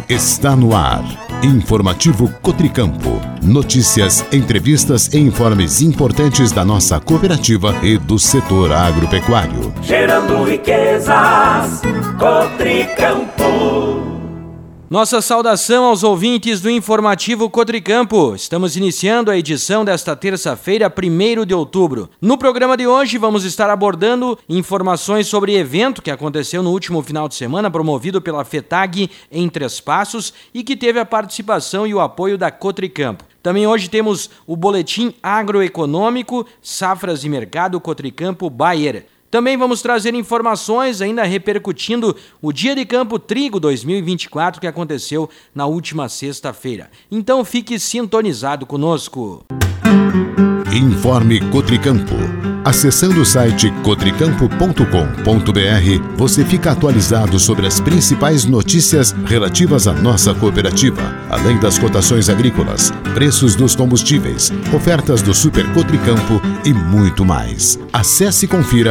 Está no ar. Informativo Cotricampo. Notícias, entrevistas e informes importantes da nossa cooperativa e do setor agropecuário. Gerando riquezas, Cotricampo. Nossa saudação aos ouvintes do Informativo Cotricampo. Estamos iniciando a edição desta terça-feira, 1º de outubro. No programa de hoje vamos estar abordando informações sobre evento que aconteceu no último final de semana, promovido pela FETAG em Três Passos e que teve a participação e o apoio da Cotricampo. Também hoje temos o Boletim Agroeconômico, Safras e Mercado Cotricampo Bayer. Também vamos trazer informações ainda repercutindo o Dia de Campo Trigo 2024 que aconteceu na última sexta-feira. Então fique sintonizado conosco. Informe Cotricampo. Acessando o site cotricampo.com.br, você fica atualizado sobre as principais notícias relativas à nossa cooperativa, além das cotações agrícolas, preços dos combustíveis, ofertas do Super Cotricampo e muito mais. Acesse e confira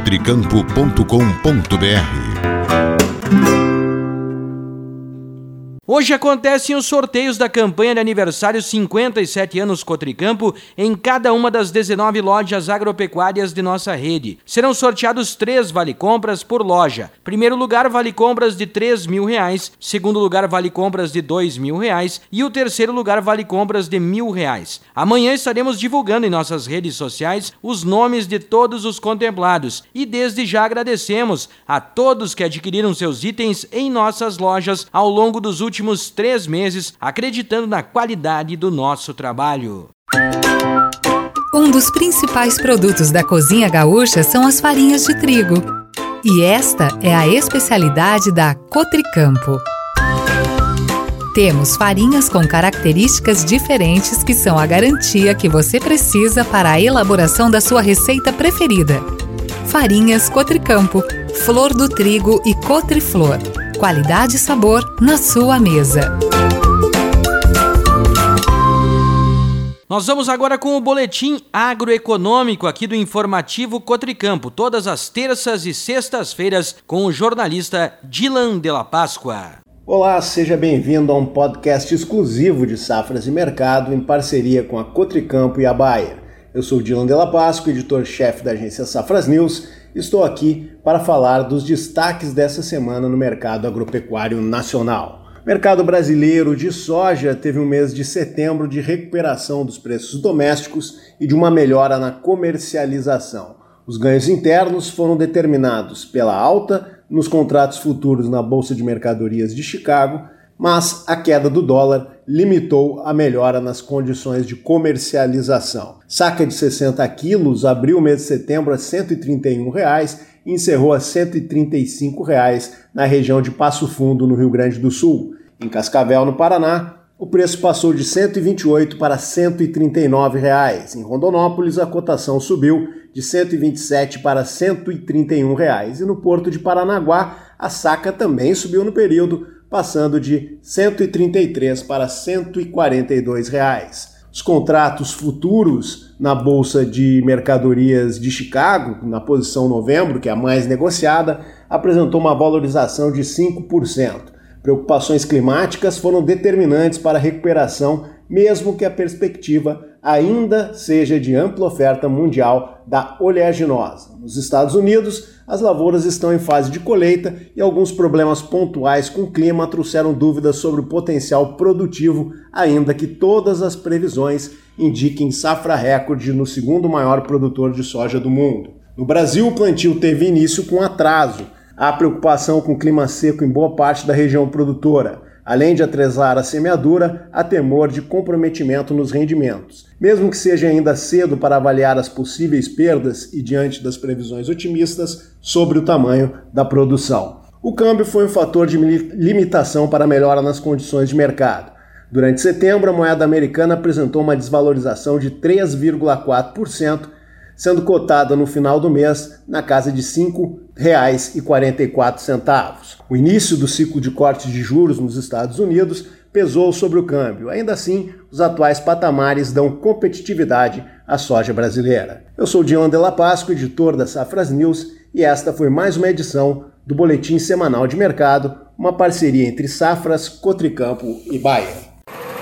cotricampo.com.br. Hoje acontecem os sorteios da campanha de aniversário 57 anos Cotricampo em cada uma das 19 lojas agropecuárias de nossa rede. Serão sorteados 3 vale-compras por loja. Primeiro lugar, vale-compras de R$3.000. Segundo lugar, vale-compras de R$2.000. E o terceiro lugar, vale-compras de R$1.000. Amanhã estaremos divulgando em nossas redes sociais os nomes de todos os contemplados. E desde já agradecemos a todos que adquiriram seus itens em nossas lojas ao longo dos últimos 3 meses, acreditando na qualidade do nosso trabalho. Um dos principais produtos da cozinha gaúcha são as farinhas de trigo. E esta é a especialidade da Cotricampo. Temos farinhas com características diferentes que são a garantia que você precisa para a elaboração da sua receita preferida. Farinhas Cotricampo, Flor do Trigo e Cotriflor. Qualidade e sabor na sua mesa. Nós vamos agora com o Boletim Agroeconômico aqui do Informativo Cotricampo, todas as terças e sextas-feiras com o jornalista Dylan de la Páscoa. Olá, seja bem-vindo a um podcast exclusivo de Safras e Mercado em parceria com a Cotricampo e a Bayer. Eu sou Dylan de la Páscoa, editor-chefe da agência Safras News. Estou aqui para falar dos destaques dessa semana no mercado agropecuário nacional. O mercado brasileiro de soja teve um mês de setembro de recuperação dos preços domésticos e de uma melhora na comercialização. Os ganhos internos foram determinados pela alta nos contratos futuros na Bolsa de Mercadorias de Chicago, mas a queda do dólar limitou a melhora nas condições de comercialização. Saca de 60 quilos abriu o mês de setembro a R$ 131 e encerrou a R$ 135 na região de Passo Fundo, no Rio Grande do Sul. Em Cascavel, no Paraná, o preço passou de R$ 128 para R$ 139. Em Rondonópolis, a cotação subiu de R$ 127 para R$ 131. E no Porto de Paranaguá, a saca também subiu no período, passando de R$ 133 para R$ 142. Os contratos futuros na Bolsa de Mercadorias de Chicago, na posição novembro, que é a mais negociada, apresentou uma valorização de 5%. Preocupações climáticas foram determinantes para a recuperação, mesmo que a perspectiva ainda seja de ampla oferta mundial da oleaginosa. Nos Estados Unidos, as lavouras estão em fase de colheita e alguns problemas pontuais com o clima trouxeram dúvidas sobre o potencial produtivo, ainda que todas as previsões indiquem safra recorde no segundo maior produtor de soja do mundo. No Brasil, o plantio teve início com atraso. Há preocupação com o clima seco em boa parte da região produtora. Além de atrasar a semeadura, há temor de comprometimento nos rendimentos. Mesmo que seja ainda cedo para avaliar as possíveis perdas e diante das previsões otimistas sobre o tamanho da produção. O câmbio foi um fator de limitação para a melhora nas condições de mercado. Durante setembro, a moeda americana apresentou uma desvalorização de 3,4%, sendo cotada no final do mês na casa de R$ 5,44. O início do ciclo de corte de juros nos Estados Unidos pesou sobre o câmbio. Ainda assim, os atuais patamares dão competitividade à soja brasileira. Eu sou Dylan de la Páscoa, editor da Safras News, e esta foi mais uma edição do Boletim Semanal de Mercado, uma parceria entre Safras, Cotricampo e Bayer.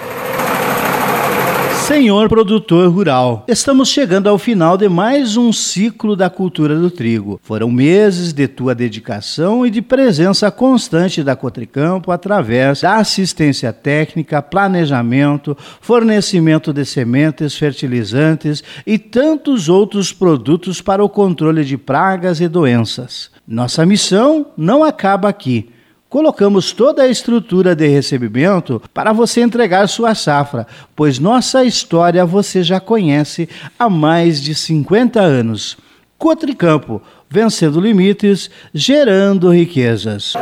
Senhor produtor rural, estamos chegando ao final de mais um ciclo da cultura do trigo. Foram meses de tua dedicação e de presença constante da Cotricampo através da assistência técnica, planejamento, fornecimento de sementes, fertilizantes e tantos outros produtos para o controle de pragas e doenças. Nossa missão não acaba aqui. Colocamos toda a estrutura de recebimento para você entregar sua safra, pois nossa história você já conhece há mais de 50 anos. Cotricampo, vencendo limites, gerando riquezas.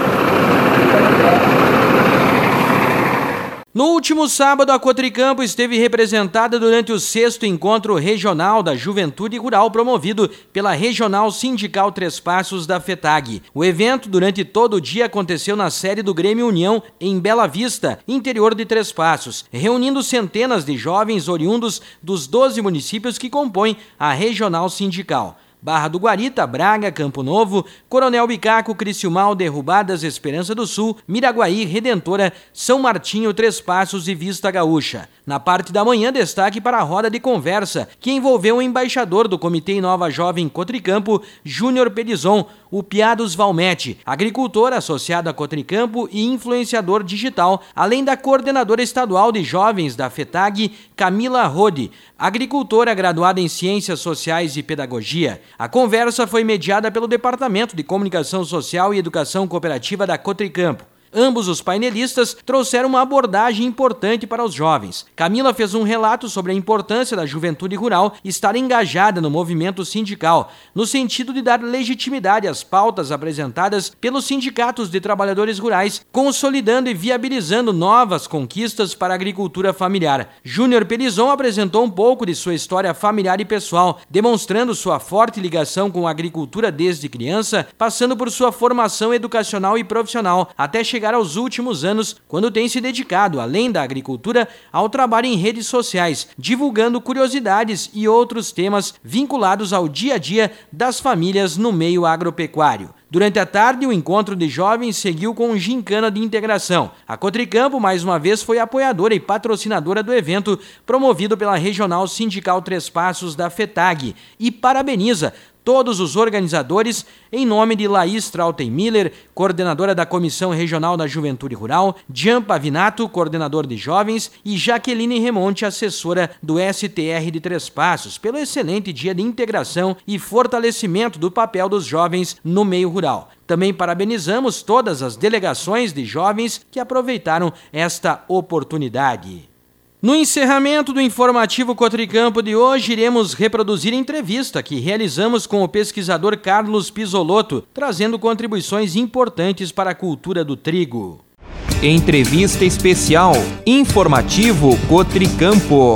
No último sábado, a Cotricampo esteve representada durante o 6º Encontro Regional da Juventude Rural promovido pela Regional Sindical Três Passos da FETAG. O evento, durante todo o dia, aconteceu na sede do Grêmio União, em Bela Vista, interior de Três Passos, reunindo centenas de jovens oriundos dos 12 municípios que compõem a Regional Sindical. Barra do Guarita, Braga, Campo Novo, Coronel Bicaco, Criciúmal, Derrubadas, Esperança do Sul, Miraguaí, Redentora, São Martinho, Três Passos e Vista Gaúcha. Na parte da manhã, destaque para a roda de conversa, que envolveu o embaixador do Comitê Nova Jovem Cotricampo, Júnior Pelizon, o Piados Valmete, agricultor associado a Cotricampo e influenciador digital, além da coordenadora estadual de jovens da FETAG, Camila Rode, agricultora graduada em Ciências Sociais e Pedagogia. A conversa foi mediada pelo Departamento de Comunicação Social e Educação Cooperativa da Cotricampo. Ambos os painelistas trouxeram uma abordagem importante para os jovens. Camila fez um relato sobre a importância da juventude rural estar engajada no movimento sindical, no sentido de dar legitimidade às pautas apresentadas pelos sindicatos de trabalhadores rurais, consolidando e viabilizando novas conquistas para a agricultura familiar. Júnior Pelizon apresentou um pouco de sua história familiar e pessoal, demonstrando sua forte ligação com a agricultura desde criança, passando por sua formação educacional e profissional, até chegar aos últimos anos, quando tem se dedicado, além da agricultura, ao trabalho em redes sociais, divulgando curiosidades e outros temas vinculados ao dia a dia das famílias no meio agropecuário. Durante a tarde, o encontro de jovens seguiu com um gincana de integração. A Cotricampo, mais uma vez, foi apoiadora e patrocinadora do evento, promovido pela Regional Sindical Três Passos da FETAG, e parabeniza todos os organizadores, em nome de Laís Trautenmiller, coordenadora da Comissão Regional da Juventude Rural, Jean Pavinato, coordenador de jovens, e Jaqueline Remonte, assessora do STR de Três Passos, pelo excelente dia de integração e fortalecimento do papel dos jovens no meio rural. Também parabenizamos todas as delegações de jovens que aproveitaram esta oportunidade. No encerramento do informativo Cotricampo de hoje, iremos reproduzir a entrevista que realizamos com o pesquisador Carlos Pisolotto, trazendo contribuições importantes para a cultura do trigo. Entrevista especial, informativo Cotricampo.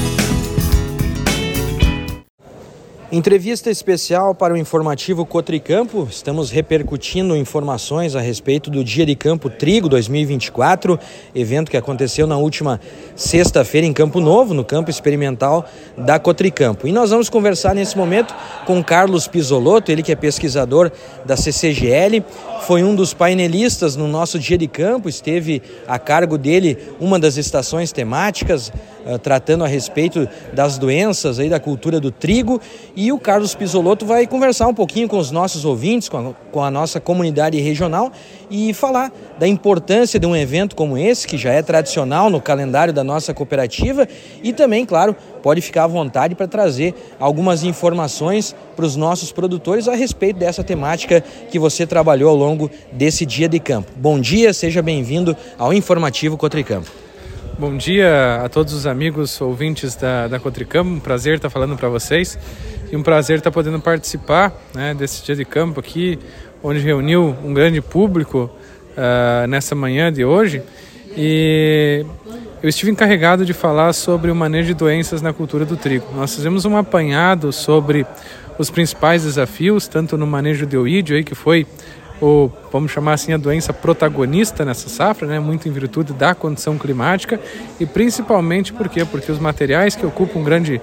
Entrevista especial para o informativo Cotricampo. Estamos repercutindo informações a respeito do Dia de Campo Trigo 2024, evento que aconteceu na última sexta-feira em Campo Novo, no campo experimental da Cotricampo. E nós vamos conversar nesse momento com Carlos Pisolotto, ele que é pesquisador da CCGL, foi um dos painelistas no nosso Dia de Campo, esteve a cargo dele uma das estações temáticas, tratando a respeito das doenças aí da cultura do trigo, e o Carlos Pisolotto vai conversar um pouquinho com os nossos ouvintes, com a nossa comunidade regional, e falar da importância de um evento como esse, que já é tradicional no calendário da nossa cooperativa, e também, claro, pode ficar à vontade para trazer algumas informações para os nossos produtores a respeito dessa temática que você trabalhou ao longo desse Dia de Campo. Bom dia, seja bem-vindo ao Informativo Cotricampo. Bom dia a todos os amigos ouvintes da Cotricampo, um prazer estar falando para vocês e um prazer estar podendo participar, né, desse Dia de Campo aqui, onde reuniu um grande público nessa manhã de hoje, e eu estive encarregado de falar sobre o manejo de doenças na cultura do trigo. Nós fizemos um apanhado sobre os principais desafios, tanto no manejo de oídio, aí, que foi vamos chamar assim, a doença protagonista nessa safra, né, muito em virtude da condição climática, e principalmente porque os materiais que ocupam grande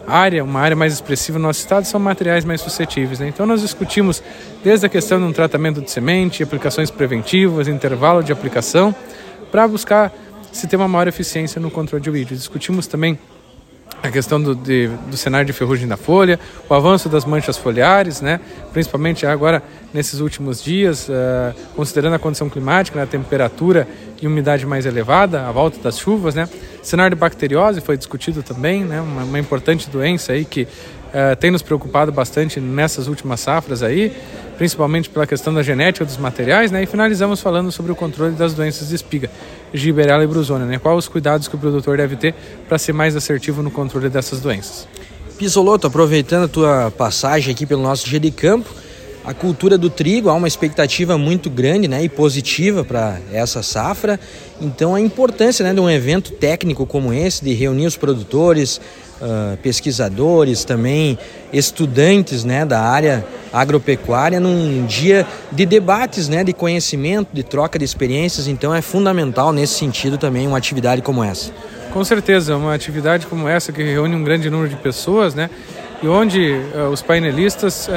uma área mais expressiva no nosso estado, são materiais mais suscetíveis, né? Então nós discutimos desde a questão de um tratamento de semente, aplicações preventivas, intervalo de aplicação, para buscar se ter uma maior eficiência no controle de weed. Discutimos também a questão do cenário de ferrugem da folha, o avanço das manchas foliares, né? Principalmente agora nesses últimos dias, considerando a condição climática, né? A temperatura e umidade mais elevada, a volta das chuvas, né? Cenário de bacteriose foi discutido também, né? Uma importante doença aí que tem nos preocupado bastante nessas últimas safras aí, principalmente pela questão da genética dos materiais, né? E finalizamos falando sobre o controle das doenças de espiga, Gibberella e Brusônia, né? Quais os cuidados que o produtor deve ter para ser mais assertivo no controle dessas doenças. Pizzolotto, aproveitando a tua passagem aqui pelo nosso dia de campo, a cultura do trigo, há uma expectativa muito grande, né, e positiva para essa safra. Então a importância, né, de um evento técnico como esse, de reunir os produtores, pesquisadores, também estudantes, né, da área agropecuária, num dia de debates, né, de conhecimento, de troca de experiências. Então é fundamental nesse sentido também uma atividade como essa. Com certeza, uma atividade como essa que reúne um grande número de pessoas, né, e onde os painelistas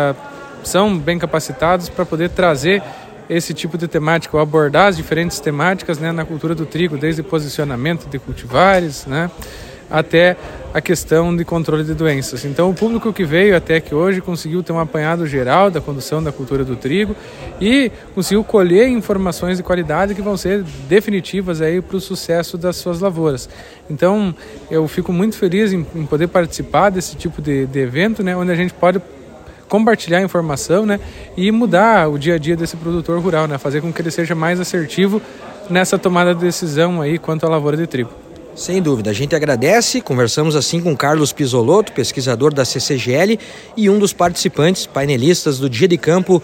são bem capacitados para poder trazer esse tipo de temática, ou abordar as diferentes temáticas, né, na cultura do trigo, desde posicionamento de cultivares, né, até a questão de controle de doenças. Então o público que veio até aqui hoje conseguiu ter um apanhado geral da condução da cultura do trigo e conseguiu colher informações de qualidade que vão ser definitivas aí para o sucesso das suas lavouras. Então eu fico muito feliz em poder participar desse tipo de evento, né, onde a gente pode compartilhar informação, né, e mudar o dia a dia desse produtor rural, né, fazer com que ele seja mais assertivo nessa tomada de decisão aí quanto à lavoura de trigo. Sem dúvida, a gente agradece. Conversamos assim com Carlos Pizzolotto, pesquisador da CCGL e um dos participantes painelistas do Dia de Campo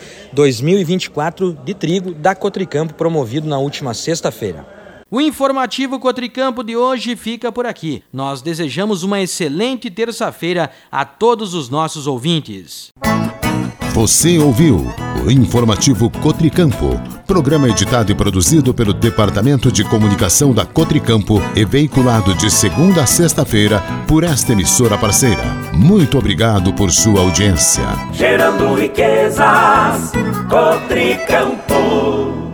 2024 de trigo da Cotricampo, promovido na última sexta-feira. O informativo Cotricampo de hoje fica por aqui. Nós desejamos uma excelente terça-feira a todos os nossos ouvintes. Você ouviu o informativo Cotricampo, programa editado e produzido pelo Departamento de Comunicação da Cotricampo e veiculado de segunda a sexta-feira por esta emissora parceira. Muito obrigado por sua audiência. Gerando riquezas, Cotricampo.